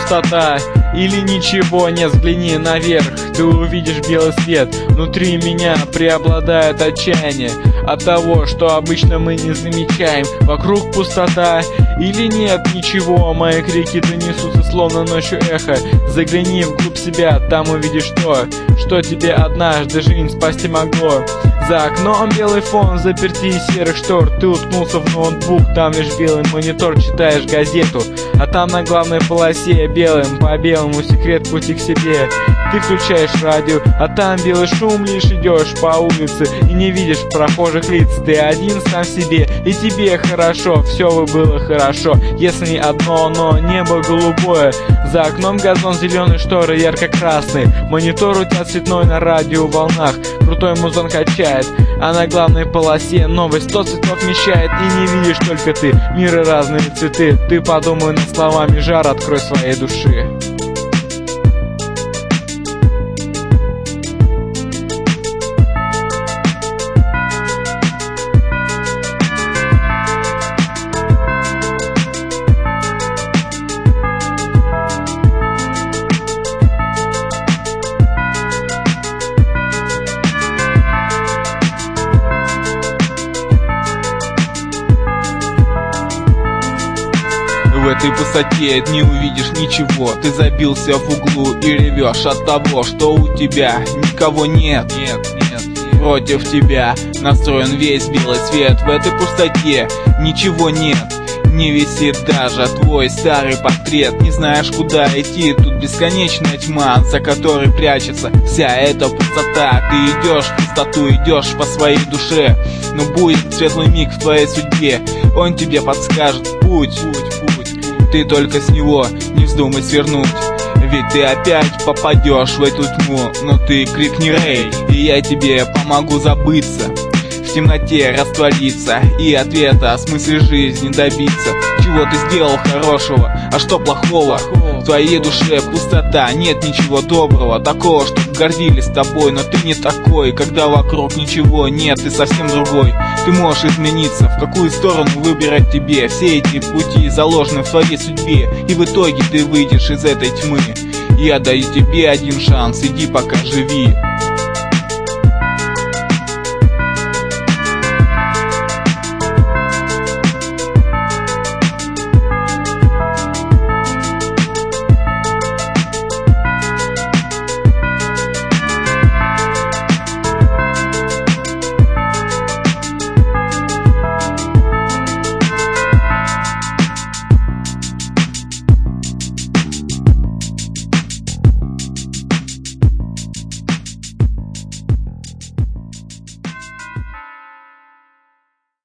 пустота или ничего нет, взгляни наверх, ты увидишь белый свет. Внутри меня преобладает отчаяние от того, что обычно мы не замечаем. Вокруг пустота или нет ничего, мои крики донесутся словно ночью эхо. Загляни вглубь себя, там увидишь то, что тебе однажды жизнь спасти могло. За окном белый фон, заперти серых штор. Ты уткнулся в ноутбук, там лишь белый монитор. Читаешь газету, а там на главной полосе белым по белому секрет пути к себе. Ты включаешь радио, а там белый шум, лишь идешь по улице и не видишь прохожих лиц. Ты один сам себе, и тебе хорошо, все бы было хорошо, если не одно, но небо голубое. За окном газон, зеленые шторы ярко-красный. Монитор у тебя цветной на радио волнах. Крутой музон качает, а на главной полосе новость 100 цветов вмещает. И не видишь только ты, миры разные цветы. Ты подумай над словами, жар открой своей души. В этой пустоте не увидишь ничего. Ты забился в углу и ревешь от того, что у тебя никого нет. Против тебя настроен весь белый свет. В этой пустоте ничего нет. Не висит даже твой старый портрет. Не знаешь, куда идти, тут бесконечная тьма, за которой прячется вся эта пустота. Ты идешь в пустоту, идешь по своей душе, но будет светлый миг в твоей судьбе. Он тебе подскажет путь. Ты только с него не вздумай свернуть, ведь ты опять попадешь в эту тьму. Но ты крикни «Рэй», и я тебе помогу забыться, в темноте раствориться и ответа о смысле жизни добиться. Чего ты сделал хорошего, а что плохого? В твоей душе пустота, нет ничего доброго, такого, чтоб гордились тобой. Но ты не такой, когда вокруг ничего нет, ты совсем другой. Ты можешь измениться, в какую сторону выбирать тебе. Все эти пути заложены в твоей судьбе, и в итоге ты выйдешь из этой тьмы. Я даю тебе один шанс, иди пока живи.